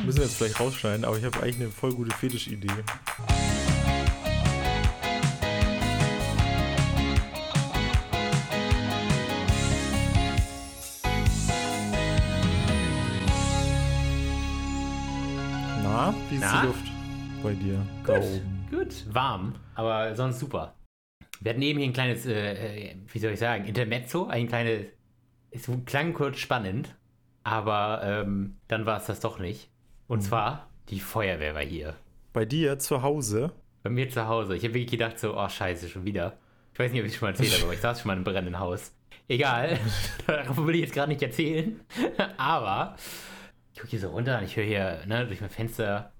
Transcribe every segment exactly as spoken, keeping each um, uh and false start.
Müssen wir jetzt vielleicht rausschneiden, aber ich habe eigentlich eine voll gute Fetischidee. Na, wie ist Na? die Luft bei dir? Da Gut, oben? gut, warm, aber sonst super. Wir hatten eben hier ein kleines, äh, wie soll ich sagen, Intermezzo, ein kleines, es klang kurz spannend, aber ähm, dann war es das doch nicht. Und Mhm. zwar, die Feuerwehr war hier. Bei dir zu Hause? Bei mir zu Hause. Ich habe wirklich gedacht so, oh scheiße, schon wieder. Ich weiß nicht, ob ich es schon mal erzählt habe, aber ich saß schon mal in einem brennenden Haus. Egal, darüber will ich jetzt gerade nicht erzählen, aber ich gucke hier so runter und ich höre hier ne, durch mein Fenster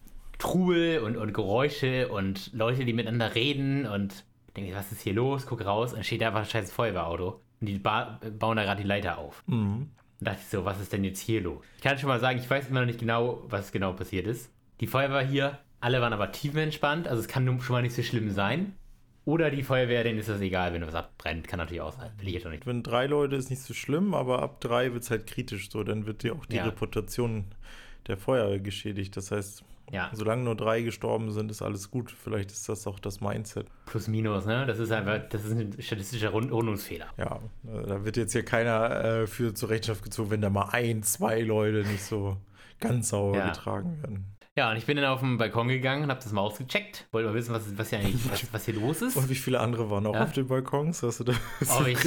Trubel und, und Geräusche und Leute, die miteinander reden und denke, was ist hier los? Guck raus und steht da einfach ein scheiß Feuerwehrauto und die ba- bauen da gerade die Leiter auf. Mhm. Und dachte ich so, was ist denn jetzt hier los? Ich kann schon mal sagen, ich weiß immer noch nicht genau, was genau passiert ist. Die Feuerwehr hier, alle waren aber tiefenentspannt, also es kann nun schon mal nicht so schlimm sein. Oder die Feuerwehr, denen ist das egal, wenn was abbrennt, kann natürlich auch sein. Will ich jetzt auch nicht. Wenn drei Leute ist nicht so schlimm, aber ab drei wird es halt kritisch so. Dann wird dir auch die Ja. Reputation der Feuerwehr geschädigt. Das heißt, Ja, solange nur drei gestorben sind, ist alles gut. Vielleicht ist das auch das Mindset. plus minus, ne? Das ist einfach, das ist ein statistischer Rund- Rundungsfehler. Ja, äh, da wird jetzt hier keiner äh, für zur Rechenschaft gezogen, wenn da mal ein, zwei Leute nicht so ganz sauber Ja. getragen werden. Ja, und ich bin dann auf den Balkon gegangen und hab das mal ausgecheckt. Wollte mal wissen, was, was hier eigentlich, was, was hier los ist. Und wie viele andere waren auch Ja. auf den Balkons? Hast du da Ob ich,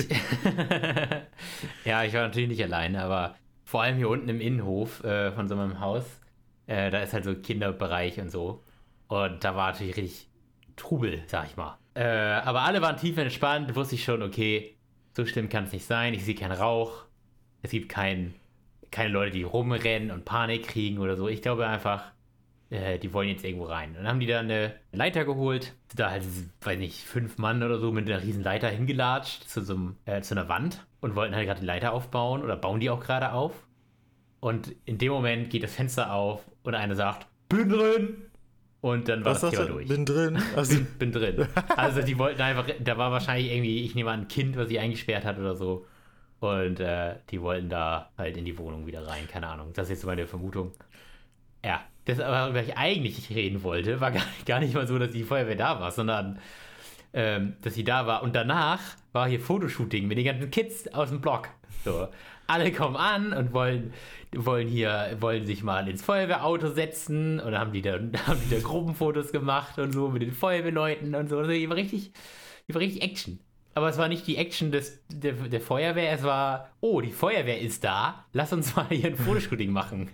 ja, ich war natürlich nicht alleine, aber vor allem hier unten im Innenhof äh, von so einem Haus, äh, da ist halt so Kinderbereich und so. Und da war natürlich richtig Trubel, sag ich mal. Äh, aber alle waren tief entspannt, wusste ich schon, okay, so schlimm kann es nicht sein. Ich sehe keinen Rauch. Es gibt kein, keine Leute, die rumrennen und Panik kriegen oder so. Ich glaube einfach, äh, die wollen jetzt irgendwo rein. Und dann haben die da eine Leiter geholt. Da halt, weiß nicht, fünf Mann oder so mit einer riesen Leiter hingelatscht zu so einem, äh, zu einer Wand und wollten halt gerade die Leiter aufbauen oder bauen die auch gerade auf. Und in dem Moment geht das Fenster auf und einer sagt, bin drin! Und dann war Was das sagst Thema du? durch. Bin drin. Also, bin, bin drin. Also die wollten einfach, da war wahrscheinlich irgendwie, ich nehme an, ein Kind, was sie eingesperrt hat oder so. Und äh, die wollten da halt in die Wohnung wieder rein, keine Ahnung. Das ist jetzt so meine Vermutung. Ja, das aber, worüber ich eigentlich nicht reden wollte, war gar, gar nicht mal so, dass die Feuerwehr da war, sondern ähm, dass sie da war. Und danach war hier Fotoshooting mit den ganzen Kids aus dem Block. So, alle kommen an und wollen, wollen hier, wollen sich mal ins Feuerwehrauto setzen und dann haben die da, haben die da Gruppenfotos gemacht und so mit den Feuerwehrleuten und so. Also die war richtig, die war richtig Action. Aber es war nicht die Action des, der, der Feuerwehr, es war, oh, die Feuerwehr ist da, lass uns mal hier ein Fotoshooting machen.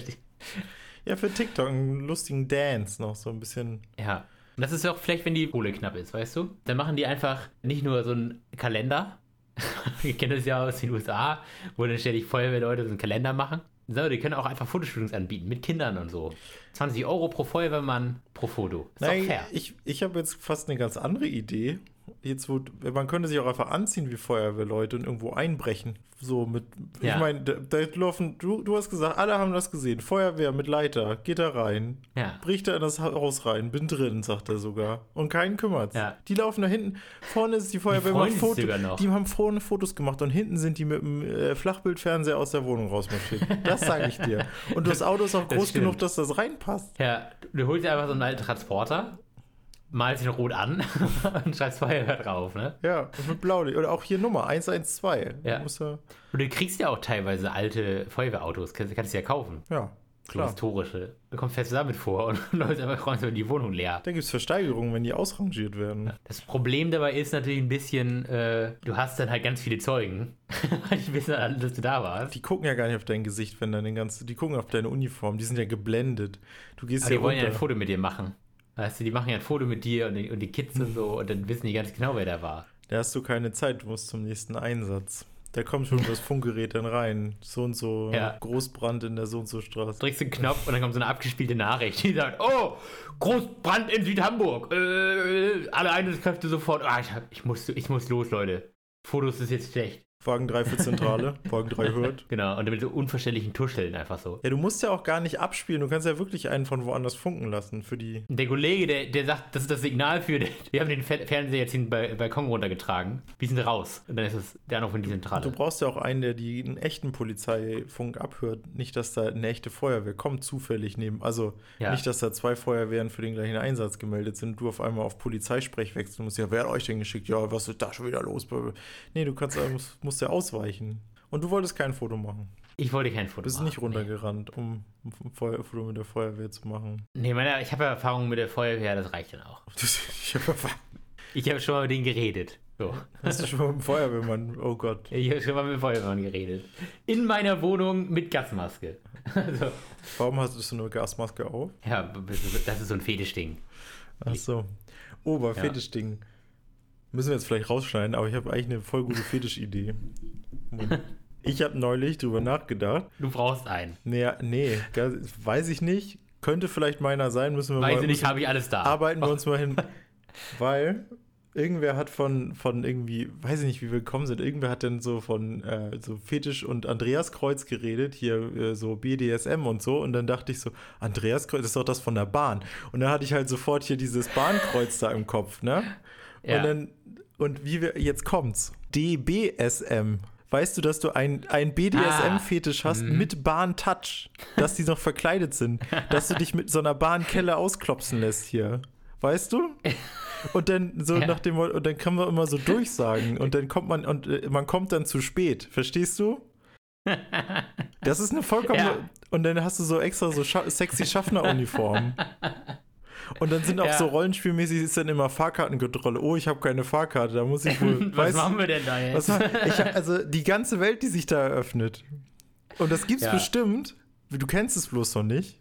ja, für TikTok einen lustigen Dance noch, so ein bisschen. Ja, und das ist auch vielleicht, wenn die Kohle knapp ist, weißt du? Dann machen die einfach nicht nur so einen Kalender, ihr kennt das ja aus den U S A, wo dann ständig Feuerwehrleute so einen Kalender machen. So, die können auch einfach Fotoshootings anbieten, mit Kindern und so. zwanzig Euro pro Feuerwehrmann pro Foto. Ist Nein, doch fair. ich, ich habe jetzt fast eine ganz andere Idee. Jetzt, wo, man könnte sich auch einfach anziehen wie Feuerwehrleute und irgendwo einbrechen. So mit, Ja. ich meine, da, da laufen, du, du hast gesagt, alle haben das gesehen. Feuerwehr mit Leiter, geht da rein, Ja. bricht da in das Haus rein, bin drin, sagt er sogar. Und keinen kümmert's. Ja. Die laufen da hinten, vorne ist die Feuerwehr, freuen macht sich Foto, sogar noch. die haben vorne Fotos gemacht und hinten sind die mit dem äh, Flachbildfernseher aus der Wohnung rausmarschiert. Das sage ich dir. Und das Auto ist auch Das groß stimmt. genug, dass das reinpasst. Ja, du holst dir einfach so einen alten Transporter, malst ihn rot an und schreibst Feuerwehr drauf, ne? Ja, und mit Blaulicht. Oder auch hier Nummer eins eins zwei. Ja. Du musst ja, Und du kriegst ja auch teilweise alte Feuerwehrautos, kannst, kannst du ja kaufen. ja, So klar. historische. Du kommst fest damit vor und Leute einfach räumen so die Wohnung leer. Da gibt es Versteigerungen, wenn die ausrangiert werden. Das Problem dabei ist natürlich ein bisschen, äh, du hast dann halt ganz viele Zeugen, weil die wissen alle, dass du da warst. Die gucken ja gar nicht auf dein Gesicht, wenn dann den ganzen. Die gucken auf deine Uniform, die sind ja geblendet. Du gehst Aber ja die wollen ja ein runter. Foto mit dir machen. Weißt du, die machen ja ein Foto mit dir und die, und die Kids und so und dann wissen die ganz genau, wer da war. Da hast du keine Zeit, du musst zum nächsten Einsatz. Da kommt schon das Funkgerät dann rein. So und so, Ja. Großbrand in der so und so Straße. Drückst den Knopf und dann kommt so eine abgespielte Nachricht, die sagt, oh, Großbrand in Südhamburg. Äh, alle Einsatzkräfte sofort. Ah, ich, hab, ich, muss, ich muss los, Leute. Fotos ist jetzt schlecht. Wagen drei für Zentrale, Wagen drei hört. Genau, und mit so unverständlichen Tuscheln einfach so. Ja, du musst ja auch gar nicht abspielen, du kannst ja wirklich einen von woanders funken lassen für die... Der Kollege, der, der sagt, das ist das Signal für, wir haben den Fernseher jetzt den Balkon runtergetragen, wir sind raus. Und dann ist es der noch von die Zentrale. Du brauchst ja auch einen, der die einen echten Polizeifunk abhört. Nicht, dass da eine echte Feuerwehr kommt, zufällig neben. Also ja. Nicht, dass da zwei Feuerwehren für den gleichen Einsatz gemeldet sind, du auf einmal auf Polizeisprech wechselst. Du musst ja, wer hat euch denn geschickt? Ja, was ist da schon wieder los? Nee, du kannst, musst, musst ja ausweichen. Und du wolltest kein Foto machen. Ich wollte kein Foto machen. Du bist nicht runtergerannt, nee. um ein Feuer, Foto mit der Feuerwehr zu machen. Nee, meine, ich habe ja Erfahrung mit der Feuerwehr, das reicht dann auch. ich habe ich hab schon mal mit denen geredet. So. Hast du schon mal mit dem Feuerwehrmann? Oh Gott. Ich habe schon mal mit dem Feuerwehrmann geredet. In meiner Wohnung mit Gasmaske. Also. Warum hast du so eine Gasmaske auf? Ja, das ist so ein Fetischding. Ach so. Oh, bei ja. Fetischding. Müssen wir jetzt vielleicht rausschneiden, aber ich habe eigentlich eine voll gute Fetischidee. Ich habe neulich drüber nachgedacht. Du brauchst einen. Nee, nee, weiß ich nicht. Könnte vielleicht meiner sein, müssen wir weiß mal. Weiß ich nicht, habe ich alles da. Arbeiten wir uns mal hin. Weil irgendwer hat von, von irgendwie, weiß ich nicht, wie wir gekommen sind, irgendwer hat dann so von äh, so Fetisch und Andreaskreuz geredet, hier äh, so B D S M und so. Und dann dachte ich so, Andreaskreuz, das ist doch das von der Bahn. Und dann hatte ich halt sofort hier dieses Bahnkreuz da im Kopf, ne? Ja. Und dann, und wie wir, jetzt kommt's. D B S M. Weißt du, dass du ein, ein B D S M-Fetisch ah, hast m- mit Bahn-Touch? Dass die noch verkleidet sind. Dass du dich mit so einer Bahnkelle ausklopsen lässt hier. Weißt du? Und dann so ja. nach dem, und dann kann man immer so durchsagen. Und dann kommt man, und äh, man kommt dann zu spät. Verstehst du? Das ist eine vollkommen. Ja. Und dann hast du so extra so scha- sexy Schaffner-Uniform. Und dann sind auch ja. so rollenspielmäßig ist dann immer Fahrkartenkontrolle. Oh, ich habe keine Fahrkarte, da muss ich wohl. Was weiß, machen wir denn da jetzt? Was, ich hab, also die ganze Welt, die sich da eröffnet. Und das gibt's ja. bestimmt. Du kennst es bloß noch nicht.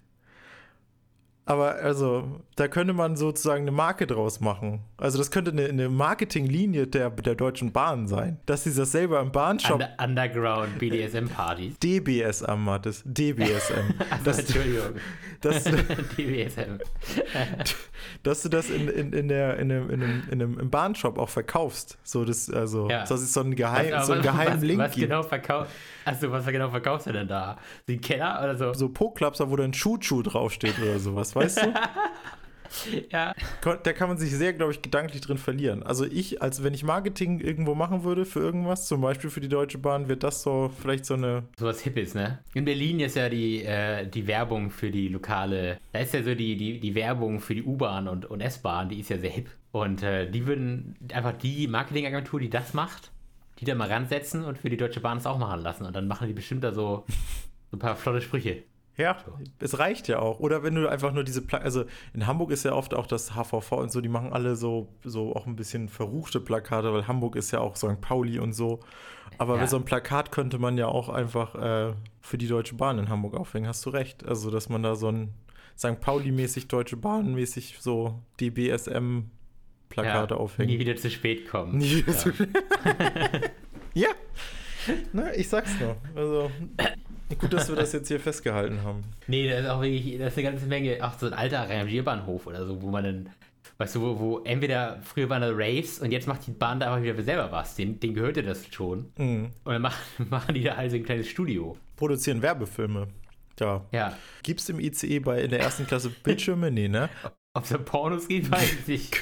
Aber also, da könnte man sozusagen eine Marke draus machen. Also das könnte eine, eine Marketinglinie der, der Deutschen Bahn sein. Dass sie das selber im Bahnshop... Under, Underground B D S M-Partys. D B S M, Mattes. D B S M. Also, das, Entschuldigung. Das, D B S M. Dass du das in, in, in der, in einem, in einem, in einem, im Bahnshop auch verkaufst. So, das, also, ja. das ist so ein, Geheim, was, so ein geheimen was, Link. Was genau verkauft... Also, was genau verkaufst du denn da? Den Keller oder so? So Po-Klapser, wo dann Schuh-Schuh draufsteht oder sowas, weißt du? Ja. Da kann man sich sehr, glaube ich, gedanklich drin verlieren. Also ich, als wenn ich Marketing irgendwo machen würde für irgendwas, zum Beispiel für die Deutsche Bahn, wird das so vielleicht so eine... So was Hippes, ne? In Berlin ist ja die, äh, die Werbung für die lokale... Da ist ja so die, die, die Werbung für die U-Bahn und, und S-Bahn, die ist ja sehr hip. Und äh, die würden einfach die Marketingagentur, die das macht, die da mal ransetzen und für die Deutsche Bahn es auch machen lassen. Und dann machen die bestimmt da so, so ein paar flotte Sprüche. Ja, so. Es reicht ja auch. Oder wenn du einfach nur diese, Pla- also in Hamburg ist ja oft auch das H V V und so, die machen alle so, so auch ein bisschen verruchte Plakate, weil Hamburg ist ja auch Sankt Pauli und so. Aber ja. so ein Plakat könnte man ja auch einfach äh, für die Deutsche Bahn in Hamburg aufhängen, hast du recht. Also, dass man da so ein Sankt Pauli-mäßig, Deutsche Bahn-mäßig so D B S M Plakate ja, aufhängen. Nie wieder zu spät kommen. Nie wieder ja. zu spät. Ja, na, ich sag's nur. Also, gut, dass wir das jetzt hier festgehalten haben. Nee, das ist auch wirklich, das ist eine ganze Menge, auch so ein alter Rangierbahnhof oder so, wo man dann, weißt du, wo, wo entweder früher waren da Raves und jetzt macht die Bahn da einfach wieder selber was. Den, denen gehörte das schon. Mhm. Und dann machen, machen die da also ein kleines Studio. Produzieren Werbefilme. Ja. ja. Gibt's im I C E bei in der ersten Klasse Bildschirme? Nee, ne? Ob es da Pornos gibt, weiß ich nicht.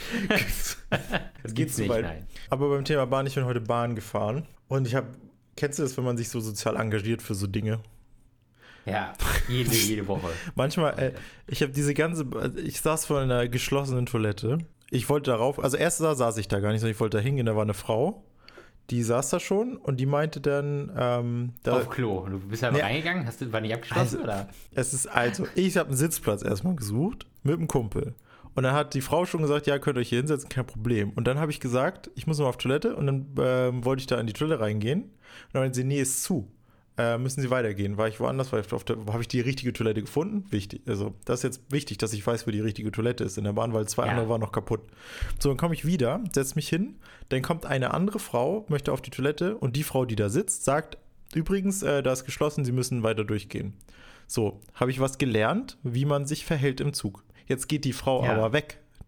Das geht's nicht, weit. Nein. Aber beim Thema Bahn, ich bin heute Bahn gefahren und ich habe, kennst du das, wenn man sich so sozial engagiert für so Dinge? Ja, jede, jede Woche. Manchmal, äh, ich habe diese ganze, ich saß vor einer geschlossenen Toilette. Ich wollte darauf, also erst da saß ich da gar nicht, sondern ich wollte da hingehen, da war eine Frau, die saß da schon und die meinte dann, ähm, da, auf Klo. Du bist einfach nee, reingegangen, hast du, war nicht abgeschlossen, also, oder? Es ist also, ich habe einen Sitzplatz erstmal gesucht mit einem Kumpel. Und dann hat die Frau schon gesagt, ja, könnt ihr euch hier hinsetzen, kein Problem. Und dann habe ich gesagt, ich muss noch auf Toilette und dann ähm, wollte ich da in die Toilette reingehen. Und dann meinte sie, nee, ist zu. Äh, müssen Sie weitergehen. War ich woanders, weil auf der, habe ich die richtige Toilette gefunden? Wichtig. Also, das ist jetzt wichtig, dass ich weiß, wo die richtige Toilette ist in der Bahn, weil zwei ja. andere waren noch kaputt. So, dann komme ich wieder, setze mich hin, dann kommt eine andere Frau, möchte auf die Toilette und die Frau, die da sitzt, sagt, übrigens, äh, da ist geschlossen, Sie müssen weiter durchgehen. So, habe ich was gelernt, wie man sich verhält im Zug. Jetzt geht die Frau ja. aber weg.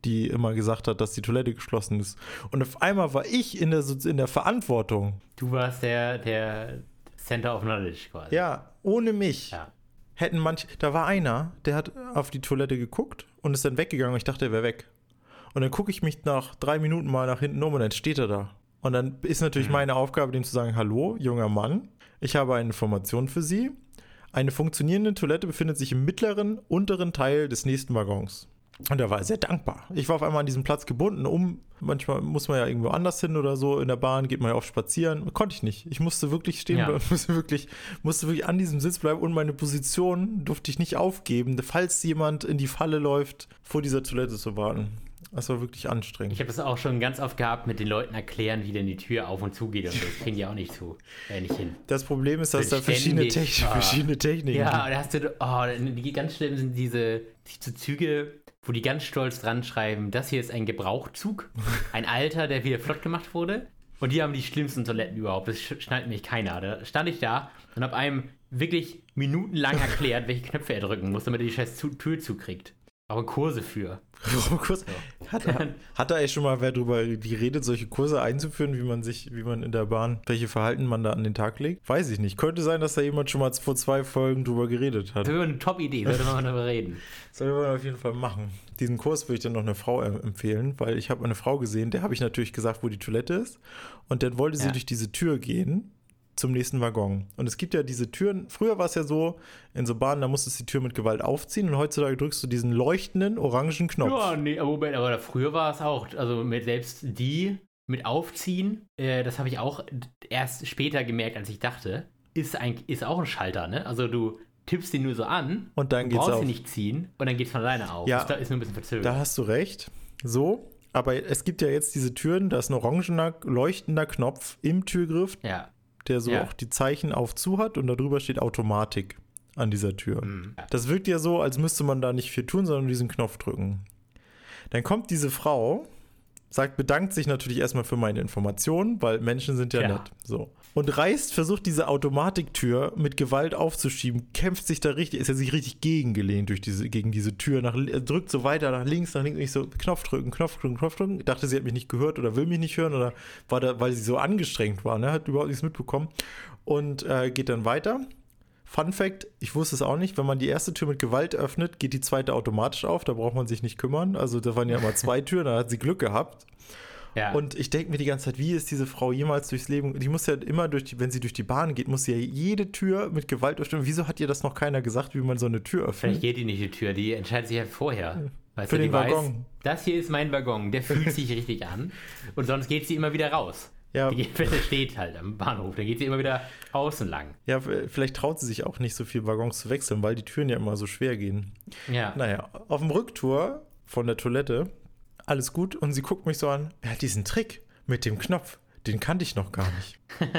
die immer gesagt hat, dass die Toilette geschlossen ist. Und auf einmal war ich in der, in der Verantwortung. Du warst der, der Center of Knowledge quasi. Ja, ohne mich. Ja. Hätten manche, da war einer, der hat auf die Toilette geguckt und ist dann weggegangen und ich dachte, er wäre weg. Und dann gucke ich mich nach drei Minuten mal nach hinten um und dann steht er da. Und dann ist natürlich mhm. meine Aufgabe, dem zu sagen, hallo, junger Mann, ich habe eine Information für Sie. Eine funktionierende Toilette befindet sich im mittleren, unteren Teil des nächsten Waggons. Und er war sehr dankbar. Ich war auf einmal an diesem Platz gebunden, um, manchmal muss man ja irgendwo anders hin oder so, in der Bahn geht man ja oft spazieren. Konnte ich nicht. Ich musste wirklich stehen ja. bleiben, musste wirklich, musste wirklich an diesem Sitz bleiben und meine Position durfte ich nicht aufgeben, falls jemand in die Falle läuft, vor dieser Toilette zu warten. Das war wirklich anstrengend. Ich habe das auch schon ganz oft gehabt, mit den Leuten erklären, wie denn die Tür auf und zu geht. Und das kriegen die auch nicht zu. Äh, nicht hin. Das Problem ist, dass da verschiedene, Techn- oh. verschiedene Techniken ja, gibt. Ja, da hast du, oh, die ganz schlimm sind diese, diese Züge, wo die ganz stolz dran schreiben, das hier ist ein Gebrauchzug, ein alter, der wieder flott gemacht wurde. Und die haben die schlimmsten Toiletten überhaupt. Das schnallt mich keiner. Da stand ich da und habe einem wirklich minutenlang erklärt, welche Knöpfe er drücken muss, damit er die scheiß Tür zukriegt. Aber Kurse für. Kurse. Hat, hat da eigentlich schon mal wer drüber geredet, solche Kurse einzuführen, wie man sich, wie man in der Bahn, welche Verhalten man da an den Tag legt? Weiß ich nicht. Könnte sein, dass da jemand schon mal vor zwei Folgen drüber geredet hat. Das wäre eine Top-Idee, sollte man darüber reden. Sollte man auf jeden Fall machen. Diesen Kurs würde ich dann noch einer Frau empfehlen, weil ich habe eine Frau gesehen, der habe ich natürlich gesagt, wo die Toilette ist. Und dann wollte sie ja. durch diese Tür gehen zum nächsten Waggon. Und es gibt ja diese Türen, früher war es ja so, in so Bahnen, da musstest du die Tür mit Gewalt aufziehen und heutzutage drückst du diesen leuchtenden, orangen Knopf. Ja, nee, aber Moment, aber früher war es auch, also mit selbst die mit Aufziehen, äh, das habe ich auch erst später gemerkt, als ich dachte, ist, ein, ist auch ein Schalter, ne? Also du tippst den nur so an und dann du geht's brauchst auf. ihn nicht ziehen und dann geht's von alleine auf. Ja, das ist nur ein bisschen verzögert. Da hast du recht. So, aber es gibt ja jetzt diese Türen, da ist ein orangener, leuchtender Knopf im Türgriff. Ja. Der so ja. auch die Zeichen auf zu hat und darüber steht Automatik an dieser Tür. Mhm. Das wirkt ja so, als müsste man da nicht viel tun, sondern diesen Knopf drücken. Dann kommt diese Frau, sagt, bedankt sich natürlich erstmal für meine Informationen, weil Menschen sind ja, ja. nett. So. Und reißt, versucht diese Automatiktür mit Gewalt aufzuschieben, kämpft sich da richtig, ist ja sich richtig gegengelehnt durch diese, gegen diese Tür, nach, drückt so weiter nach links, nach links, und ich so, Knopf drücken, Knopf drücken, Knopf drücken. Ich dachte, sie hat mich nicht gehört oder will mich nicht hören oder war da, weil sie so angestrengt war, ne, hat überhaupt nichts mitbekommen und äh, geht dann weiter. Fun Fact, ich wusste es auch nicht, wenn man die erste Tür mit Gewalt öffnet, geht die zweite automatisch auf, da braucht man sich nicht kümmern. Also da waren ja immer zwei Türen, da hat sie Glück gehabt. Ja. Und ich denke mir die ganze Zeit, wie ist diese Frau jemals durchs Leben? Die muss ja immer durch die, wenn sie durch die Bahn geht, muss sie ja jede Tür mit Gewalt öffnen. Wieso hat ihr das noch keiner gesagt, wie man so eine Tür öffnet? Vielleicht geht die nicht die Tür, die entscheidet sich ja vorher. Weißt Für du, den die Waggon. Weiß, das hier ist mein Waggon, der fühlt sich richtig an. Und sonst geht sie immer wieder raus. Ja. Die steht halt am Bahnhof, dann geht sie immer wieder außen lang. Ja, vielleicht traut sie sich auch nicht so viel Waggons zu wechseln, weil die Türen ja immer so schwer gehen. Ja. Naja, auf dem Rücktour von der Toilette, alles gut, und sie guckt mich so an, ja, diesen Trick mit dem Knopf, den kannte ich noch gar nicht.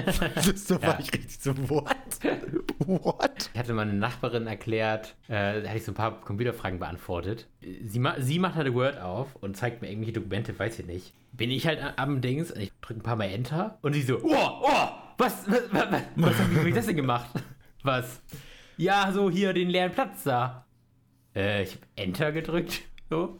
Das so ja. war ich richtig so, what? What? Ich hatte mal eine Nachbarin erklärt, äh, da hatte ich so ein paar Computerfragen beantwortet. Sie, ma- sie macht halt Word auf und zeigt mir irgendwelche Dokumente, weiß ich nicht. Bin ich halt am Dings und ich drücke ein paar Mal Enter und sie so, oh, oh, was, was, was, was, was habe ich das denn gemacht? Was? Ja, so hier den leeren Platz da. Äh, ich habe Enter gedrückt, so.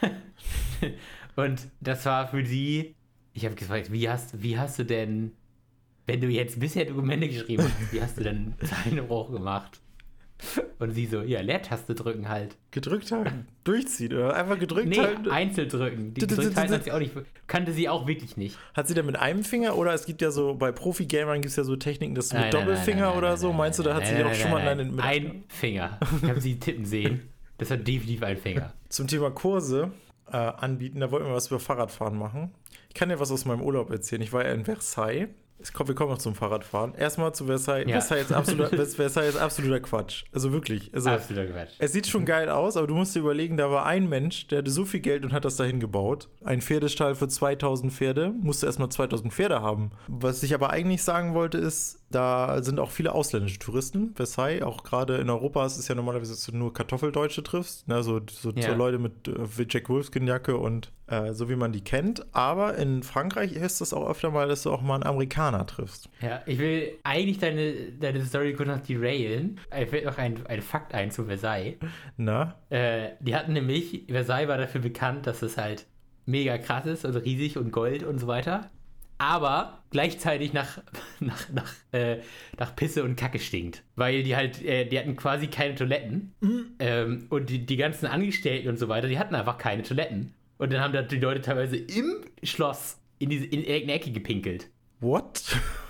Und das war für sie, ich habe gefragt, wie hast, wie hast du denn, wenn du jetzt bisher Dokumente geschrieben hast, wie hast du denn Zeilenbruch gemacht? Und sie so, ja, Leertaste drücken halt. Gedrückt halten, durchziehen oder einfach gedrückt nee, halten? Nee, einzeln drücken. Die gedrückt halten hat sie auch nicht, kannte sie auch wirklich nicht. Hat sie denn mit einem Finger oder es gibt ja so, bei Profi-Gamern gibt es ja so Techniken, dass du mit nein, Doppelfinger nein, nein, oder so, meinst du, da hat nein, sie nein, auch schon mal einen mit ein Finger. Ich habe sie tippen sehen. Das hat definitiv ein Finger. Zum Thema Kurse äh, anbieten, da wollten wir was über Fahrradfahren machen. Ich kann dir was aus meinem Urlaub erzählen. Ich war ja in Versailles. Ich komm, wir kommen noch zum Fahrradfahren. Erstmal zu Versailles. Ja. Versailles, ist absoluter, Versailles ist absoluter Quatsch. Also wirklich. Also, absoluter Quatsch. Es sieht schon geil aus, aber du musst dir überlegen, da war ein Mensch, der hatte so viel Geld und hat das dahin gebaut. Ein Pferdestall für zweitausend Pferde. Musste erstmal zweitausend Pferde haben. Was ich aber eigentlich sagen wollte ist, da sind auch viele ausländische Touristen. Versailles, auch gerade in Europa, es ist ja normalerweise, dass du nur Kartoffeldeutsche triffst. Ne? So, so, ja. so Leute mit äh, Jack Wolfskin-Jacke und äh, so wie man die kennt. Aber in Frankreich ist das auch öfter mal, dass du auch mal einen Amerikaner Amerikaner triffst. Ja, ich will eigentlich deine, deine Story kurz noch derailen. Mir fällt noch ein, ein Fakt ein zu Versailles. Na? Äh, die hatten nämlich, Versailles war dafür bekannt, dass es halt mega krass ist und riesig und Gold und so weiter. Aber gleichzeitig nach, nach, nach, äh, nach Pisse und Kacke stinkt. Weil die halt, äh, die hatten quasi keine Toiletten. Mhm. Ähm, und die, die ganzen Angestellten und so weiter, die hatten einfach keine Toiletten. Und dann haben da die Leute teilweise im Schloss in, diese, in irgendeine Ecke gepinkelt. What?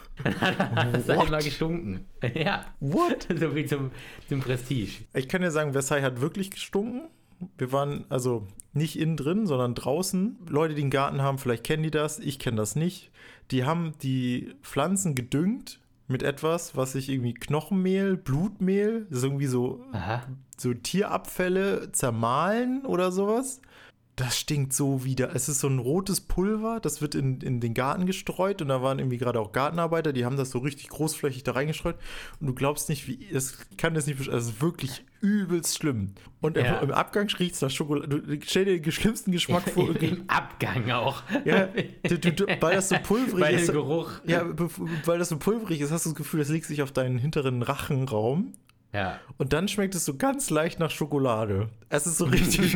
Das hat immer gestunken. Ja. What? So viel zum, zum Prestige. Ich kann dir sagen, Versailles hat wirklich gestunken. Wir waren also nicht innen drin, sondern draußen. Leute, die einen Garten haben, vielleicht kennen die das. Ich kenne das nicht. Die haben die Pflanzen gedüngt mit etwas, was sich irgendwie Knochenmehl, Blutmehl, das ist irgendwie so, so Tierabfälle zermahlen oder sowas. Das stinkt so wieder. Es ist so ein rotes Pulver, das wird in, in den Garten gestreut und da waren irgendwie gerade auch Gartenarbeiter, die haben das so richtig großflächig da reingestreut und du glaubst nicht, wie, das kann das nicht, also es ist wirklich übelst schlimm. Und ja. im Abgang riecht es nach Schokolade. Du stell dir den schlimmsten Geschmack vor. Im Abgang auch. Ja, du, du, du, weil das so pulverig weil ist. Der Geruch. Ja, weil das so pulverig ist, hast du das Gefühl, das legt sich auf deinen hinteren Rachenraum. Ja. Und dann schmeckt es so ganz leicht nach Schokolade. Es ist so richtig,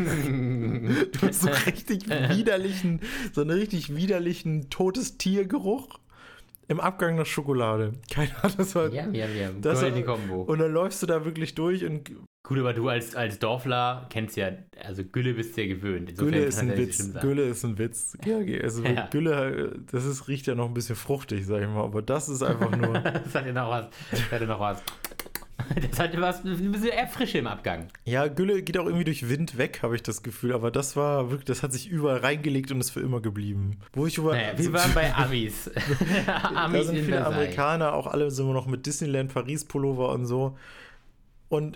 du hast so richtig widerlichen, so einen richtig widerlichen totes Tiergeruch im Abgang nach Schokolade. Keine Ahnung, das war. Ja, ja, ja. Das war, die Kombo. Und dann läufst du da wirklich durch und. Gut, aber du als, als Dorfler kennst ja, also Gülle bist du ja gewöhnt. Insofern Gülle ist ein Witz. Gülle ist ein Witz. Ja, also ja. Gülle, das ist, riecht ja noch ein bisschen fruchtig, sag ich mal. Aber das ist einfach nur. Das hat ja noch was. Das hat ja noch was. Das hat was, ein bisschen eher Frische im Abgang. Ja, Gülle geht auch irgendwie durch Wind weg, habe ich das Gefühl. Aber das war wirklich, das hat sich überall reingelegt und ist für immer geblieben. Wo ich über, naja, wir so, waren bei Amis. Amis da sind viele Versailles. Amerikaner, auch alle sind wir noch mit Disneyland, Paris-Pullover und so. Und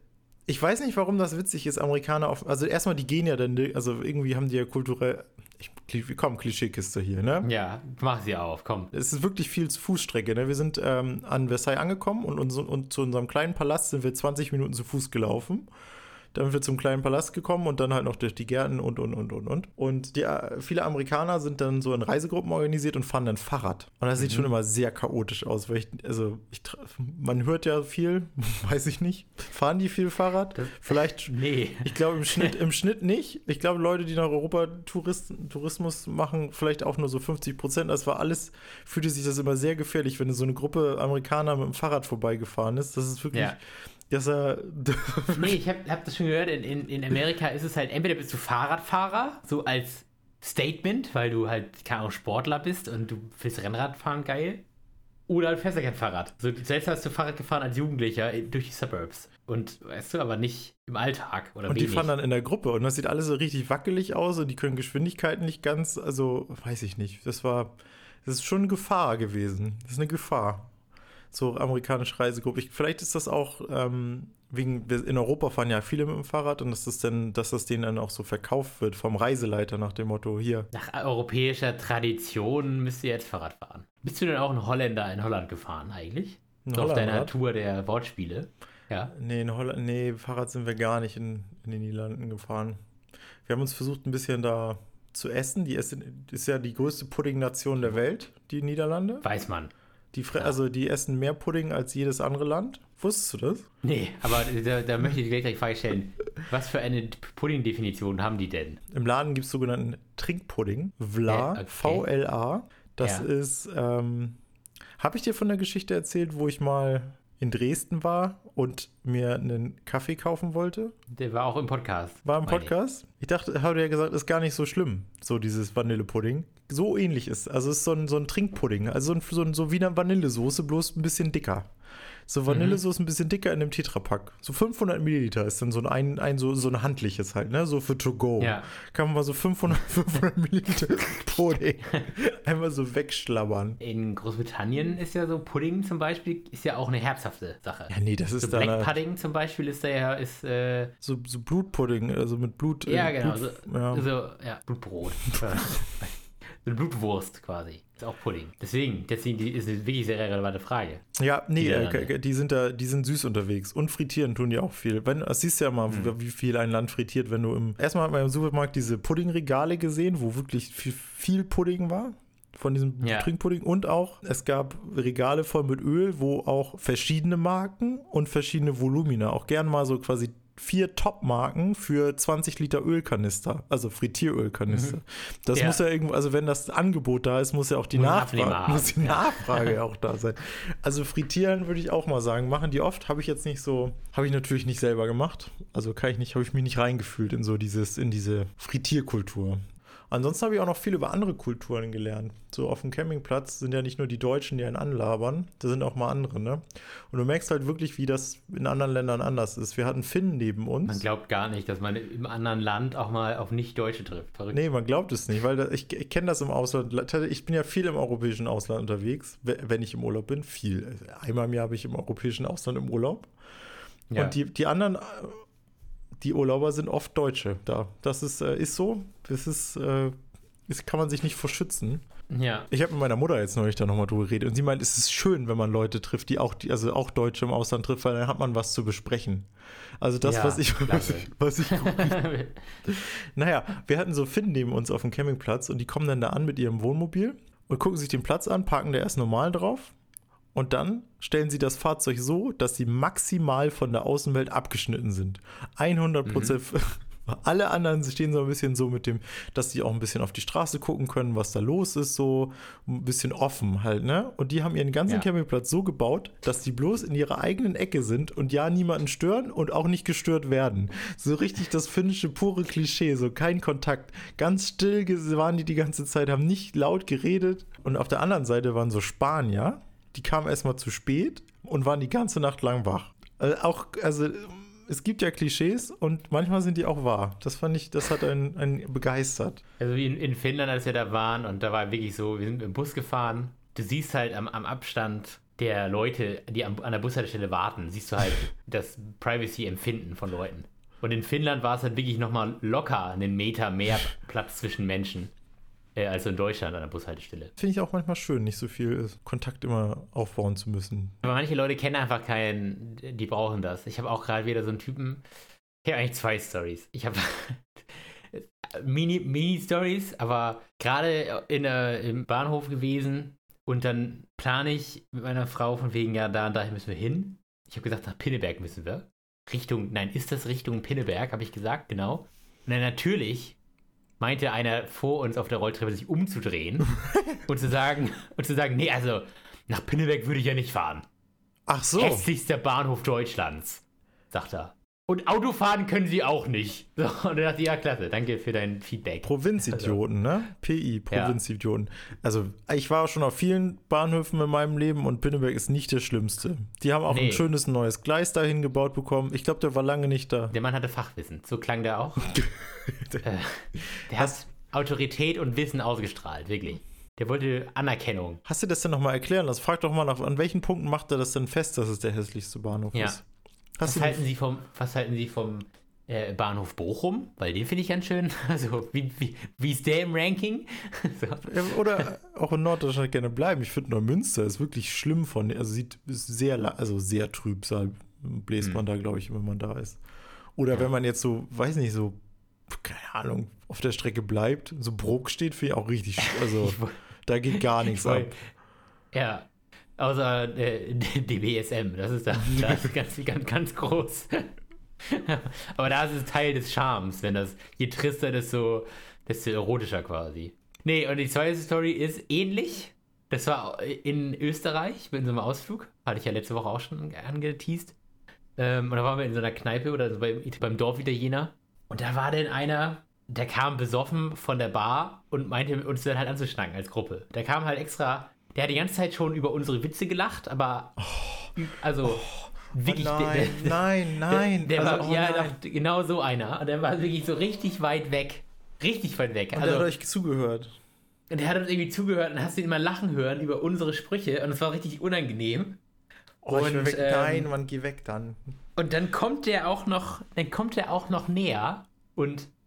ich weiß nicht, warum das witzig ist, Amerikaner auf, also erstmal, die gehen ja dann, also irgendwie haben die ja kulturell, ich, komm, Klischeekiste hier, ne? Ja, mach sie auf, komm. Es ist wirklich viel Fußstrecke, ne? Wir sind ähm, an Versailles angekommen und, und, und zu unserem kleinen Palast sind wir zwanzig Minuten zu Fuß gelaufen. Dann sind wir zum kleinen Palast gekommen und dann halt noch durch die Gärten und, und, und, und, und. Und die, viele Amerikaner sind dann so in Reisegruppen organisiert und fahren dann Fahrrad. Und das mhm. sieht schon immer sehr chaotisch aus, weil ich, also, ich, man hört ja viel, weiß ich nicht. Fahren die viel Fahrrad? Das, Vielleicht, nee. Ich glaube im Schnitt, im Schnitt nicht. Ich glaube, Leute, die nach Europa Tourist, Tourismus machen, vielleicht auch nur so fünfzig Prozent. Das war alles, fühlte sich das immer sehr gefährlich, wenn so eine Gruppe Amerikaner mit dem Fahrrad vorbeigefahren ist. Das ist wirklich... Ja. Dass er nee, ich habe hab das schon gehört, in, in, in Amerika ist es halt, entweder bist du Fahrradfahrer, so als Statement, weil du halt, keine Ahnung, Sportler bist und du willst Rennradfahren geil, oder du fährst ja kein Fahrrad. So, selbst hast du Fahrrad gefahren als Jugendlicher durch die Suburbs und weißt du, aber nicht im Alltag oder Und wenig. Die fahren dann in der Gruppe und das sieht alles so richtig wackelig aus und die können Geschwindigkeiten nicht ganz, also weiß ich nicht, das war, das ist schon eine Gefahr gewesen, das ist eine Gefahr. So amerikanische Reisegruppe. Ich, vielleicht ist das auch ähm, wegen, in Europa fahren ja viele mit dem Fahrrad und dass das, denn, dass das denen dann auch so verkauft wird vom Reiseleiter nach dem Motto, hier. Nach europäischer Tradition müsst ihr jetzt Fahrrad fahren. Bist du denn auch ein Holländer in Holland gefahren eigentlich? So auf deiner Tour der Wortspiele? Ja. Nee, in Holland, nee, Fahrrad sind wir gar nicht in, in den Niederlanden gefahren. Wir haben uns versucht, ein bisschen da zu essen. Die essen, ist ja die größte Pudding-Nation der Welt, die Niederlande. Weiß man. Die, Fre- ja. Also die essen mehr Pudding als jedes andere Land. Wusstest du das? Nee, aber da, da möchte ich dir gleich die Frage stellen. Was für eine Pudding-Definition haben die denn? Im Laden gibt es sogenannten Trinkpudding. Vla, okay. V L A. Das ja. ist, ähm, habe ich dir von der Geschichte erzählt, wo ich mal in Dresden war und mir einen Kaffee kaufen wollte? Der war auch im Podcast. War im Podcast? Ich, ich dachte, habe ja gesagt, ist gar nicht so schlimm, so dieses Vanillepudding. So ähnlich ist. Also es ist so ein, so ein Trinkpudding. Also so, ein, so, ein, so wie eine Vanillesoße, bloß ein bisschen dicker. So Vanillesoße mhm. ein bisschen dicker in einem Tetrapack. So fünfhundert Milliliter ist dann so ein, ein so, so ein handliches halt, ne? So für to go. Ja. Kann man mal so fünfhundert, fünfhundert Milliliter Pudding einmal so wegschlabbern. In Großbritannien ist ja so Pudding zum Beispiel, ist ja auch eine herzhafte Sache. Ja, nee, das ist so da Black Pudding zum Beispiel ist da ja, ist, äh, so, so Blutpudding, also mit Blut. Ja, äh, genau. Blut, so, ja. so, ja, Blutbrot. So eine Blutwurst quasi. Ist auch Pudding. Deswegen, deswegen die ist eine wirklich sehr relevante Frage. Ja, nee, äh, die sind da, die sind süß unterwegs. Und frittieren tun die auch viel. Wenn, das siehst du ja mal, mhm. wie viel ein Land frittiert, wenn du im. Erstmal hat man im Supermarkt diese Puddingregale gesehen, wo wirklich viel, viel Pudding war. von diesem Ja. Trinkpudding. Und auch, es gab Regale voll mit Öl, wo auch verschiedene Marken und verschiedene Volumina, auch gern mal so quasi vier Top-Marken für zwanzig Liter Ölkanister, also Frittierölkanister. Mhm. Das Ja. muss ja irgendwo, also wenn das Angebot da ist, muss ja auch die Muss ein Nachfrage, Abnehmer haben. muss die Ja. Nachfrage ja auch da sein. Also frittieren würde ich auch mal sagen, machen die oft, habe ich jetzt nicht so, habe ich natürlich nicht selber gemacht. Also kann ich nicht, habe ich mich nicht reingefühlt in so dieses, in diese Frittierkultur. Ansonsten habe ich auch noch viel über andere Kulturen gelernt. So auf dem Campingplatz sind ja nicht nur die Deutschen, die einen anlabern, da sind auch mal andere, ne? Und du merkst halt wirklich, wie das in anderen Ländern anders ist. Wir hatten Finnen neben uns. Man glaubt gar nicht, dass man im anderen Land auch mal auf Nicht-Deutsche trifft. Verrückt. Nee, man glaubt es nicht, weil da, ich, ich kenne das im Ausland. Ich bin ja viel im europäischen Ausland unterwegs, wenn ich im Urlaub bin. Viel. Einmal im Jahr habe ich im europäischen Ausland im Urlaub. Ja. Und die, die anderen, die Urlauber sind oft Deutsche da. Das ist, äh, ist so. Das ist, äh, das kann man sich nicht vor schützen. Ja. Ich habe mit meiner Mutter jetzt neulich da nochmal drüber geredet und sie meint, es ist schön, wenn man Leute trifft, die auch, die, also auch Deutsche im Ausland trifft, weil dann hat man was zu besprechen. Also das, Ja, was ich, klasse. was ich Naja, wir hatten so Finnen neben uns auf dem Campingplatz und die kommen dann da an mit ihrem Wohnmobil und gucken sich den Platz an, parken da erst normal drauf und dann stellen sie das Fahrzeug so, dass sie maximal von der Außenwelt abgeschnitten sind. hundert Prozent. Mhm. Alle anderen stehen so ein bisschen so mit dem, dass sie auch ein bisschen auf die Straße gucken können, was da los ist, so ein bisschen offen halt, ne? Und die haben ihren ganzen Ja. Campingplatz so gebaut, dass die bloß in ihrer eigenen Ecke sind und ja niemanden stören und auch nicht gestört werden. So richtig das finnische pure Klischee, so kein Kontakt. Ganz still waren die die ganze Zeit, haben nicht laut geredet. Und auf der anderen Seite waren so Spanier, die kamen erstmal zu spät und waren die ganze Nacht lang wach. Also auch, also es gibt ja Klischees und manchmal sind die auch wahr. Das fand ich, das hat einen, einen begeistert. Also wie in, in Finnland, als wir da waren, und da war wirklich so, wir sind mit dem Bus gefahren, du siehst halt am, am Abstand der Leute, die am, an der Bushaltestelle warten, siehst du halt das Privacy-Empfinden von Leuten. Und in Finnland war es halt wirklich nochmal locker einen Meter mehr Platz zwischen Menschen, äh, als in Deutschland an der Bushaltestelle. Finde ich auch manchmal schön, nicht so viel Kontakt immer aufbauen zu müssen. Aber manche Leute kennen einfach keinen, die brauchen das. Ich habe auch gerade wieder so einen Typen, ich habe eigentlich zwei Stories. Ich habe Mini, Mini-Stories, aber gerade in der, im Bahnhof gewesen und dann plane ich mit meiner Frau von wegen, ja, da und da müssen wir hin. Ich habe gesagt, nach Pinneberg müssen wir. Richtung, nein, ist das Richtung Pinneberg, habe ich gesagt, genau. Und dann natürlich meinte einer vor uns auf der Rolltreppe, sich umzudrehen und zu sagen, und zu sagen, nee, also nach Pinneberg würde ich ja nicht fahren. Ach so. Hässlichster Bahnhof Deutschlands, sagt er. Und Autofahren können sie auch nicht. So, und er dachte, ja, klasse, danke für dein Feedback. Provinzidioten, ne? P I, Provinzidioten. Ja. Also, ich war schon auf vielen Bahnhöfen in meinem Leben und Pinneberg ist nicht der schlimmste. Die haben auch nee. ein schönes neues Gleis dahin gebaut bekommen. Ich glaube, der war lange nicht da. Der Mann hatte Fachwissen, so klang der auch. äh, der hat Autorität und Wissen ausgestrahlt, wirklich. Der wollte Anerkennung. Hast du das denn nochmal erklären lassen? Frag doch mal nach, an welchen Punkten macht er das denn fest, dass es der hässlichste Bahnhof ja. ist? Was halten, Sie vom, was halten Sie vom äh, Bahnhof Bochum? Weil den finde ich ganz schön. Also, wie, wie, wie ist der im Ranking? So. Ja, oder auch in Norddeutschland gerne bleiben. Ich finde Neumünster ist wirklich schlimm von, also sieht sehr, also sehr trübsal bläst hm. man da, glaube ich, wenn man da ist. Oder ja. wenn man jetzt so, weiß nicht, so, keine Ahnung, auf der Strecke bleibt, so Bruck steht, finde ich auch richtig, also da geht gar nichts ab. Ja. Außer äh, D B S M, das ist da, das ist ganz, ganz, ganz groß. Aber da ist es Teil des Charmes, wenn das, je trister, desto, desto erotischer quasi. Nee, und die zweite Story ist ähnlich. Das war in Österreich, bei so einem Ausflug, hatte ich ja letzte Woche auch schon angeteased. Ähm, und da waren wir in so einer Kneipe oder so beim, beim Dorfitaliener. Und da war denn einer, der kam besoffen von der Bar und meinte, uns dann halt anzuschnacken als Gruppe. Der kam halt extra... Der hat die ganze Zeit schon über unsere Witze gelacht, aber oh, also oh, wirklich. Oh nein, der, nein, nein. Der, der also, war oh ja nein. Doch, genau so einer. Und der war wirklich so richtig weit weg. Richtig weit weg. Und also, der hat euch zugehört. Und der hat uns irgendwie zugehört und hast ihn immer lachen hören über unsere Sprüche und es war richtig unangenehm. Oh, und, ich will weg. Ähm, Nein, man, geh weg dann. Und dann kommt der auch noch, dann kommt der auch noch näher und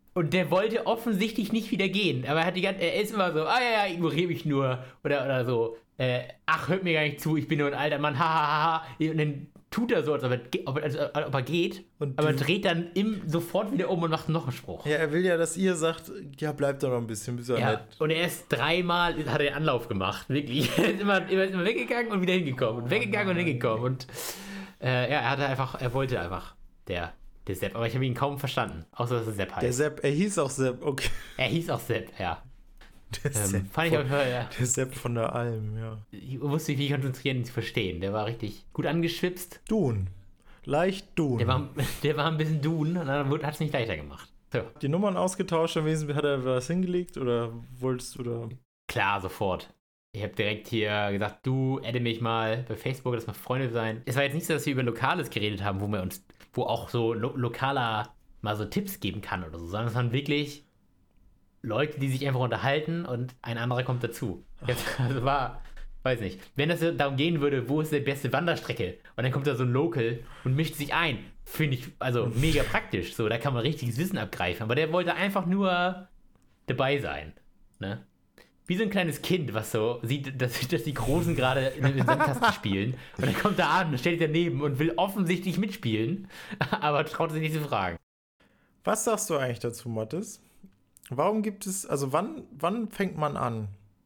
Und der wollte offensichtlich nicht wieder gehen. Aber er, hat die ganze, er ist immer so, ah ja, ja, ignoriere mich nur. Oder, oder so, äh, ach, hört mir gar nicht zu, ich bin nur ein alter Mann, hahaha. Und dann tut er so, als ob er, als, als ob er geht. Und aber dreht dann im, sofort wieder um und macht noch einen Spruch. Ja, er will ja, dass ihr sagt, ja, bleibt doch noch ein bisschen, bis er ja, nett. Und er ist dreimal, hat er Anlauf gemacht, wirklich. Er ist immer, immer, immer weggegangen und wieder hingekommen. Und weggegangen oh, und hingekommen. Und äh, ja, er hatte einfach, er wollte einfach, der... Der Sepp, aber ich habe ihn kaum verstanden, außer dass er Sepp heißt. Der Sepp, er hieß auch Sepp, okay. Er hieß auch Sepp, ja. Der ähm, Sepp fand ich von, auch, ja. Der Sepp von der Alm, ja. Ich musste mich konzentrieren, ihn zu verstehen. Der war richtig gut angeschwipst. Dun. Leicht Dun. Der war, der war ein bisschen Dun und dann hat es nicht leichter gemacht. So. Die Nummern ausgetauscht, am wesentlichen hat er was hingelegt oder wolltest du da? Klar, sofort. Ich habe direkt hier gesagt, du adde mich mal bei Facebook, dass wir Freunde sein. Es war jetzt nicht so, dass wir über Lokales geredet haben, wo wir uns, wo auch so lo- lokaler mal so Tipps geben kann oder so, sondern es waren wirklich Leute, die sich einfach unterhalten und ein anderer kommt dazu. Jetzt, also war, weiß nicht, wenn das darum gehen würde, wo ist die beste Wanderstrecke und dann kommt da so ein Local und mischt sich ein, finde ich also mega praktisch. So, da kann man richtiges Wissen abgreifen. Aber der wollte einfach nur dabei sein, ne? Wie so ein kleines Kind, was so sieht, dass, dass die Großen gerade in den Sandkasten spielen. Und dann kommt er an, stellt sich daneben und will offensichtlich mitspielen, aber traut sich nicht zu fragen. Was sagst du eigentlich dazu, Mathis? Warum gibt es, also wann, wann fängt man an,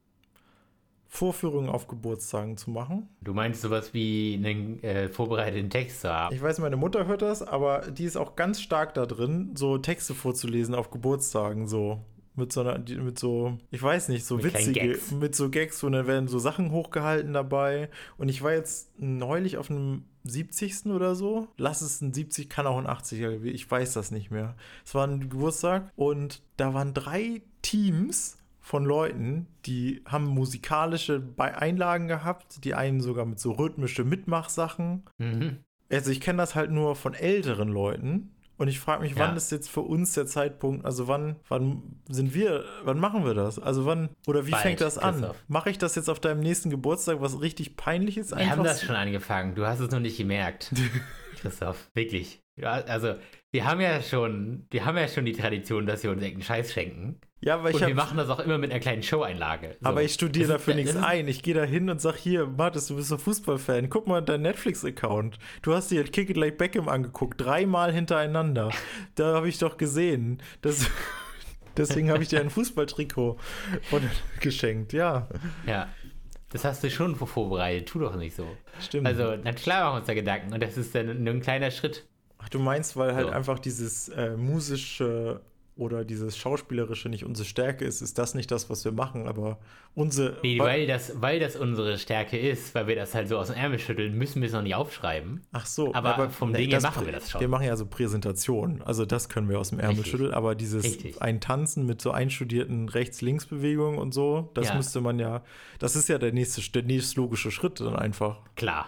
Vorführungen auf Geburtstagen zu machen? Du meinst sowas wie einen äh, vorbereiteten Text zu haben? Ich weiß, meine Mutter hört das, aber die ist auch ganz stark da drin, so Texte vorzulesen auf Geburtstagen, so. Mit so einer, mit so, ich weiß nicht, so mit witzige, mit so Gags, und dann werden so Sachen hochgehalten dabei. Und ich war jetzt neulich auf einem siebzigsten oder so. Lass es ein siebzig, kann auch ein achtziger, ich weiß das nicht mehr. Es war ein Geburtstag und da waren drei Teams von Leuten, die haben musikalische Einlagen gehabt, die einen sogar mit so rhythmische Mitmachsachen. Mhm. Also ich kenne das halt nur von älteren Leuten. Und ich frage mich, ja. wann ist jetzt für uns der Zeitpunkt, also wann, wann sind wir, wann machen wir das? Also wann, oder wie Bald, fängt das an? Christoph. Mache ich das jetzt auf deinem nächsten Geburtstag, was richtig peinlich ist? Wir einfach haben das schon angefangen, du hast es noch nicht gemerkt, Christoph, wirklich. Ja, also, wir haben ja schon, wir haben ja schon die Tradition, dass wir uns irgendeinen Scheiß schenken. Ja, aber ich und hab, wir machen das auch immer mit einer kleinen Show-Einlage. So. Aber ich studiere das dafür ist, nichts ist, ein. Ich gehe da hin und sag, hier, Mathis, du bist so Fußballfan. Guck mal deinen Netflix-Account. Du hast dir Kick It Like Beckham angeguckt, dreimal hintereinander. Da habe ich doch gesehen. Das, deswegen habe ich dir ein Fußballtrikot geschenkt, ja. Ja. Das hast du schon vorbereitet. Tu doch nicht so. Stimmt. Also, na klar machen wir uns da Gedanken. Und das ist dann nur ein kleiner Schritt. Ach, du meinst, weil halt so. einfach dieses äh, musische oder dieses Schauspielerische nicht unsere Stärke ist, ist das nicht das, was wir machen, aber unsere... Nee, weil das, weil das unsere Stärke ist, weil wir das halt so aus dem Ärmel schütteln, müssen wir es noch nicht aufschreiben. Ach so. Aber, aber vom nee, Ding her machen wir wir das schon. Wir machen ja so Präsentationen, also das können wir aus dem Ärmel Richtig. schütteln, aber dieses Richtig. ein Tanzen mit so einstudierten Rechts-Links-Bewegungen und so, das Ja. müsste man ja, das ist ja der nächste, der nächste logische Schritt dann einfach. Klar.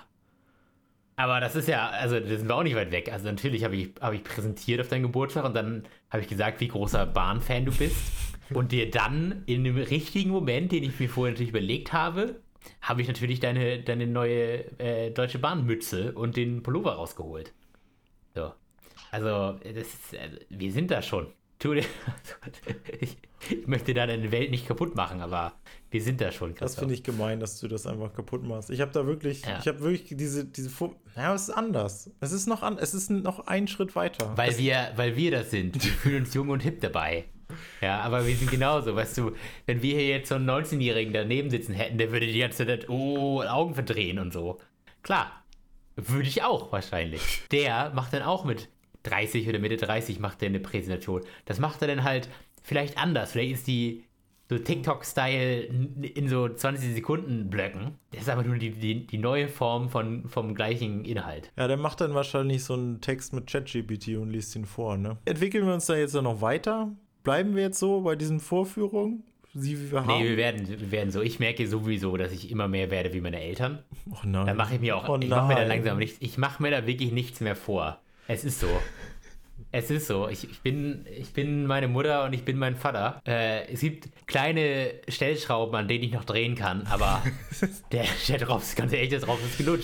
Aber das ist ja, also da sind wir auch nicht weit weg. Also natürlich habe ich, hab ich präsentiert auf deinen Geburtstag und dann habe ich gesagt, wie großer Bahn-Fan du bist. Und dir dann in dem richtigen Moment, den ich mir vorher natürlich überlegt habe, habe ich natürlich deine, deine neue äh, Deutsche Bahn-Mütze und den Pullover rausgeholt. So. Also, das ist, also, wir sind da schon. Tu dir, ich, ich möchte da deine Welt nicht kaputt machen, aber wir sind da schon. Das finde ich gemein, dass du das einfach kaputt machst. Ich habe da wirklich, Ja. ich habe wirklich diese, diese, ja, es ist anders. Es ist noch an, es ist noch einen Schritt weiter. Weil es, wir, weil wir das sind. Wir fühlen uns jung und hip dabei. Ja, aber wir sind genauso, weißt du, wenn wir hier jetzt so einen neunzehnjährigen daneben sitzen hätten, der würde die ganze Zeit, oh, Augen verdrehen und so. Klar, würde ich auch wahrscheinlich. Der macht dann auch mit dreißig oder Mitte dreißig macht er eine Präsentation. Das macht er dann halt vielleicht anders. Vielleicht ist die so TikTok-Style in so zwanzig Sekunden Blöcken. Das ist aber nur die, die, die neue Form von, vom gleichen Inhalt. Ja, der macht dann wahrscheinlich so einen Text mit ChatGPT und liest ihn vor, ne? Entwickeln wir uns da jetzt noch weiter? Bleiben wir jetzt so bei diesen Vorführungen? Sie, wie wir haben? Nee, wir werden, wir werden so. Ich merke sowieso, dass ich immer mehr werde wie meine Eltern. Oh nein. Da mache ich mir auch, oh ich mache mir da nein. langsam nichts, ich mache mir da wirklich nichts mehr vor. Es ist so. Es ist so. Ich, ich, bin, ich bin meine Mutter und ich bin mein Vater. Äh, es gibt kleine Stellschrauben, an denen ich noch drehen kann, aber der, der Drops, ganz ehrlich, der Drops ist gelutscht.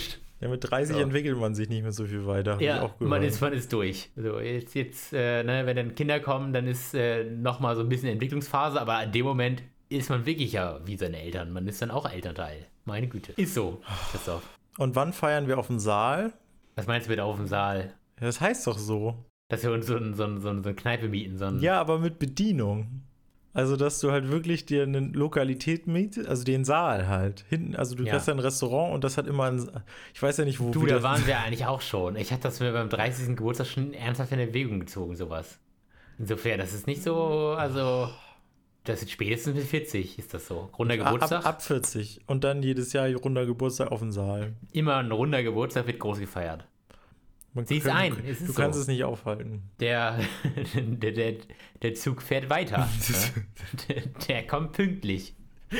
Ja, mit dreißig so. entwickelt man sich nicht mehr so viel weiter. Ja, ich auch gehört. man ist, man ist durch. So, jetzt, jetzt äh, ne, wenn dann Kinder kommen, dann ist äh, nochmal so ein bisschen Entwicklungsphase, aber in dem Moment ist man wirklich ja wie seine Eltern. Man ist dann auch Elternteil. Meine Güte. Ist so, Christoph. Und wann feiern wir auf dem Saal? Was meinst du mit auf dem Saal? Ja, das heißt doch so. Dass wir uns so, ein, so, ein, so, ein, so eine Kneipe mieten. So ein Ja, aber mit Bedienung. Also, dass du halt wirklich dir eine Lokalität mietest, also den Saal halt. Hinten, also du Ja. hast ja ein Restaurant und das hat immer ein, ich weiß ja nicht, wo Du, wir da waren wir eigentlich auch schon. Ich hatte das mir beim dreißigsten Geburtstag schon ernsthaft in Erwägung gezogen, sowas. Insofern, das ist nicht so, also, das ist spätestens mit vierzig, ist das so. Runder Geburtstag, ab, ab vierzig und dann jedes Jahr runder Geburtstag auf den Saal. immer ein runder Geburtstag wird groß gefeiert. Man Sieh's kann- ein, Du, es ist du so. kannst es nicht aufhalten. Der, der, der, der Zug fährt weiter. ne? der, der kommt pünktlich.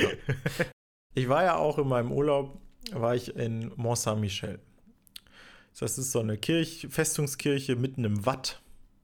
Ich war ja auch in meinem Urlaub, war ich in Mont Saint-Michel. Das ist so eine Kirche, Festungskirche mitten im Watt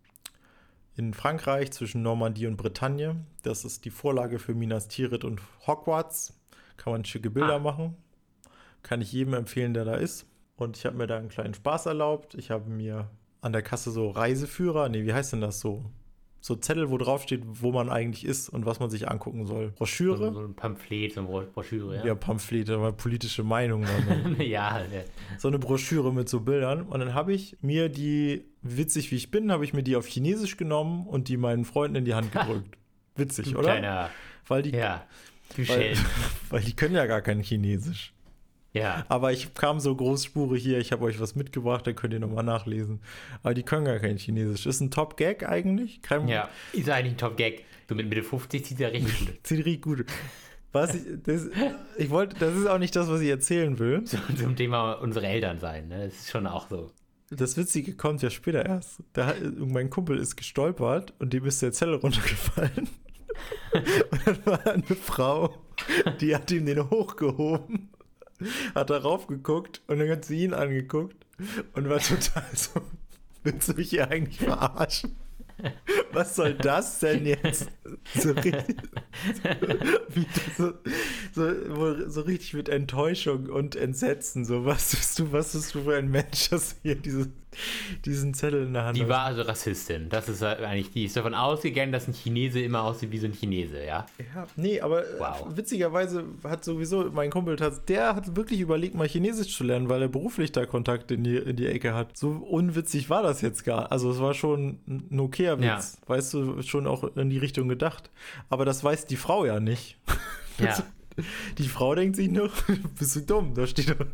in Frankreich zwischen Normandie und Bretagne. Das ist die Vorlage für Minas Tirith und Hogwarts. Kann man schicke Bilder Ah. machen. Kann ich jedem empfehlen, der da ist. Und ich habe mir da einen kleinen Spaß erlaubt. Ich habe mir an der Kasse so Reiseführer, nee, wie heißt denn das so? So Zettel, wo drauf steht, wo man eigentlich ist und was man sich angucken soll. Broschüre? So, so ein Pamphlet, so eine Bro- Broschüre, Ja, ja. Pamphlete, aber politische Meinung. Dann. Ja, der, So eine Broschüre mit so Bildern. Und dann habe ich mir die, witzig wie ich bin, habe ich mir die auf Chinesisch genommen und die meinen Freunden in die Hand gedrückt. Witzig, du oder? kleiner, Weil die, ja, du weil, Schelm. weil die können ja gar kein Chinesisch. Ja, Aber ich kam so großspurig hier, ich habe euch was mitgebracht, da könnt ihr nochmal nachlesen. Aber die können gar kein Chinesisch. Ist ein Top-Gag eigentlich? Kein, ja, ist eigentlich ein Top-Gag. So mit Mitte fünfzig zieht er richtig gut. Sieht richtig gut. Was ich, das, ich wollte, das ist auch nicht das, was ich erzählen will. So, zum Thema unsere Eltern sein, ne? Das ist schon auch so. Das Witzige kommt ja später erst. Da, hat- mein Kumpel ist gestolpert und dem ist der Zettel runtergefallen. Und dann war da eine Frau, die hat ihm den hochgehoben, hat darauf geguckt und dann hat sie ihn angeguckt und war total so, willst du mich hier eigentlich verarschen? Was soll das denn jetzt? So richtig, wie das so, so, wo- so richtig mit Enttäuschung und Entsetzen. So, was bist du, was bist du für ein Mensch, dass du hier diese, diesen Zettel in der Hand Die hast? war also Rassistin. Das ist eigentlich, die ist davon ausgegangen, dass ein Chinese immer aussieht wie so ein Chinese, ja? Ja, nee, aber äh, Wow. witzigerweise hat sowieso mein Kumpel, hat- der hat wirklich überlegt, mal Chinesisch zu lernen, weil er beruflich da Kontakt in die, in die Ecke hat. So unwitzig war das jetzt gar. Also es war schon ein okayer Witz. Ja. Weißt du, schon auch in die Richtung gedacht. Aber das weiß die Frau ja nicht. Ja. Die Frau denkt sich nur, bist du dumm, da steht doch.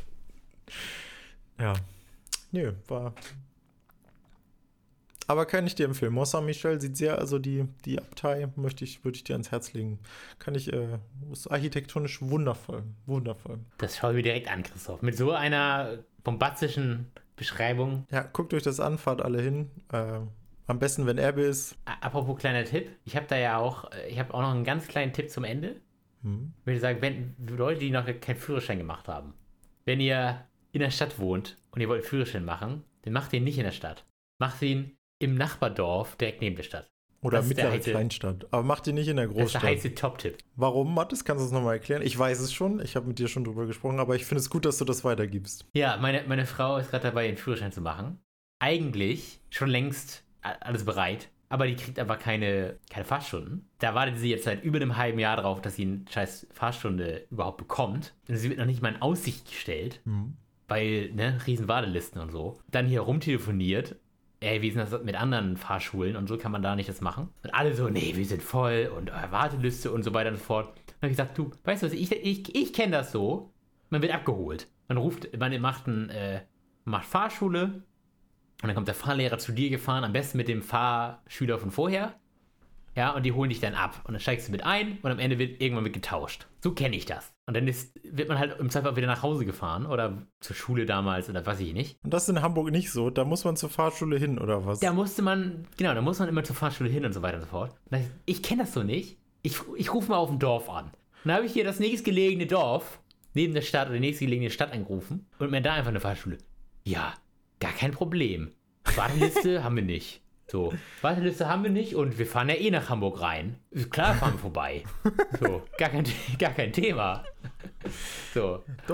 Ja. Nö, war. Aber kann ich dir empfehlen. Mont Saint-Michel sieht sehr, also die, die Abtei möchte ich, würde ich dir ans Herz legen. Kann ich, äh, ist architektonisch wundervoll. Wundervoll. Das schaue ich mir direkt an, Christoph. Mit so einer bombastischen Beschreibung. Ja, guckt euch das an, fahrt alle hin. Äh, am besten, wenn Erbe ist. A- Apropos kleiner Tipp. Ich habe da ja auch, äh, ich habe auch noch einen ganz kleinen Tipp zum Ende. Hm. Ich würde sagen, wenn Leute, die noch keinen Führerschein gemacht haben, wenn ihr in der Stadt wohnt und ihr wollt einen Führerschein machen, dann macht ihn nicht in der Stadt. Macht ihn im Nachbardorf direkt neben der Stadt. Oder Das ist der mittlere heiße- Kleinstadt. Aber macht die nicht in der Das ist der Großstadt. heiße Top-Tipp. Warum, Mathis? Kannst du es nochmal erklären? Ich weiß es schon. Ich habe mit dir schon drüber gesprochen, aber ich finde es gut, dass du das weitergibst. Ja, meine, meine Frau ist gerade dabei, den Führerschein zu machen. Eigentlich schon längst a- alles bereit, aber die kriegt einfach keine, keine Fahrstunden. Da wartet sie jetzt seit über einem halben Jahr drauf, dass sie eine scheiß Fahrstunde überhaupt bekommt. Und sie wird noch nicht mal in Aussicht gestellt, Hm. weil, ne, riesen Wartelisten und so. Dann hier rumtelefoniert. Ey, wie ist das mit anderen Fahrschulen und so, kann man da nicht das machen? Und alle so, nee, wir sind voll und äh, Warteliste und so weiter und so fort. Dann habe ich gesagt, du, weißt du was, ich, ich, ich kenne das so. Man wird abgeholt. Man ruft, man macht, ein, äh, macht Fahrschule und dann kommt der Fahrlehrer zu dir gefahren, am besten mit dem Fahrschüler von vorher. Ja, und die holen dich dann ab. Und dann steigst du mit ein und am Ende wird irgendwann mit getauscht. So kenne ich das. Und dann ist, wird man halt im Zweifel wieder nach Hause gefahren oder zur Schule damals oder weiß ich nicht. Und das ist in Hamburg nicht so. Da muss man zur Fahrschule hin, oder was? Da musste man, genau, da muss man immer zur Fahrschule hin und so weiter und so fort. Und dann, ich kenne das so nicht. Ich, ich rufe mal auf dem Dorf an. Und dann habe ich hier das nächstgelegene Dorf neben der Stadt oder die nächstgelegene Stadt angerufen und mir da einfach eine Fahrschule. Ja, gar kein Problem. Warteliste haben wir nicht. So, Warteliste haben wir nicht und wir fahren ja eh nach Hamburg rein. Klar fahren wir vorbei. So, gar kein, gar kein Thema. So, Dumm.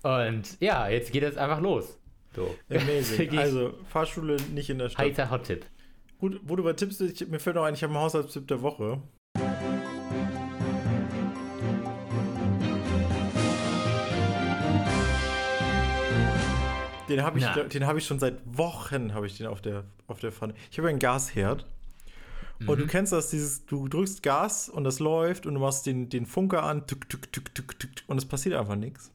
Und ja, jetzt geht es einfach los. So. Amazing. Also, Fahrschule nicht in der Stadt. Heißer Hot-Tipp. Gut, wo du bei Tipps, ich, mir fällt noch ein, ich habe einen Haushaltstipp der Woche. Den habe ich, den hab ich schon seit Wochen, habe ich den auf der, auf der Pfanne. Ich habe einen Gasherd. Mhm. Und du kennst das, dieses, du drückst Gas und das läuft und du machst den, den Funker an, tuk, tuk, tuk, tuk, tuk, und es passiert einfach nichts.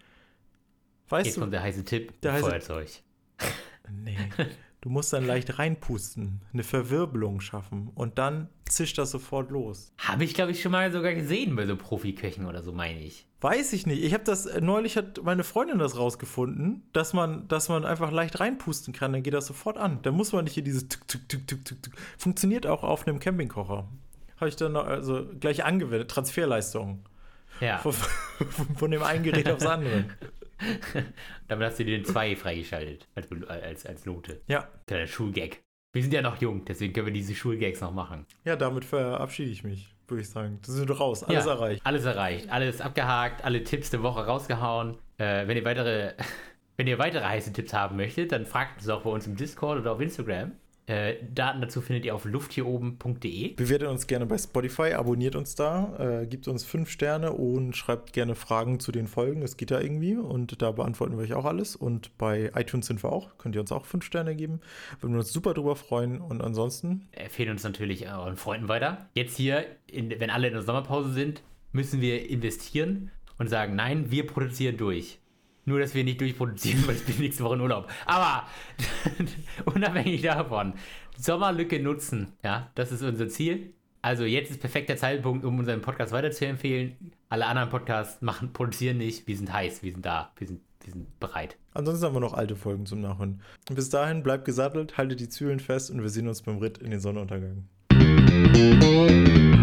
Weißt Jetzt du? kommt der heiße Tipp, der heiße, Feuerzeug. Nee, du musst dann leicht reinpusten, eine Verwirbelung schaffen und dann zischt das sofort los. Habe ich, glaube ich, schon mal sogar gesehen bei so Profiköchen oder so, meine ich. Weiß ich nicht. Ich habe das, neulich hat meine Freundin das rausgefunden, dass man, dass man einfach leicht reinpusten kann, dann geht das sofort an. Da muss man nicht hier dieses Tuk, Tuk, Tuk, Tuk, Tuk, Tuk. Funktioniert auch auf einem Campingkocher. Habe ich dann noch, also gleich angewendet, Transferleistung. Ja. Von, von dem einen Gerät aufs andere. Damit hast du dir den zwei freigeschaltet, als, als, als Note. Ja. Kleiner Schulgag. Wir sind ja noch jung, deswegen können wir diese Schulgags noch machen. Ja, damit verabschiede ich mich, würde ich sagen. Das sind raus, alles ja, erreicht. Alles erreicht, alles abgehakt, alle Tipps der Woche rausgehauen. Äh, wenn ihr weitere, wenn ihr weitere heiße Tipps haben möchtet, dann fragt uns auch bei uns im Discord oder auf Instagram. Äh, Daten dazu findet ihr auf lufthieroben punkt de. Bewertet uns gerne bei Spotify, abonniert uns da, äh, gibt uns fünf Sterne und schreibt gerne Fragen zu den Folgen. Es geht da irgendwie und da beantworten wir euch auch alles. Und bei iTunes sind wir auch, könnt ihr uns auch fünf Sterne geben. Würden wir uns super drüber freuen und ansonsten empfehlen uns natürlich euren Freunden weiter. Jetzt hier, in, wenn alle in der Sommerpause sind, müssen wir investieren und sagen, nein, wir produzieren durch. Nur, dass wir nicht durchproduzieren, weil ich bin nächste Woche in Urlaub. Aber unabhängig davon, Sommerlücke nutzen, ja, das ist unser Ziel. Also jetzt ist perfekter Zeitpunkt, um unseren Podcast weiterzuempfehlen. Alle anderen Podcasts machen, produzieren nicht. Wir sind heiß, wir sind da, wir sind, wir sind bereit. Ansonsten haben wir noch alte Folgen zum Nachhören. Und bis dahin, bleibt gesattelt, haltet die Zügeln fest und wir sehen uns beim Ritt in den Sonnenuntergang.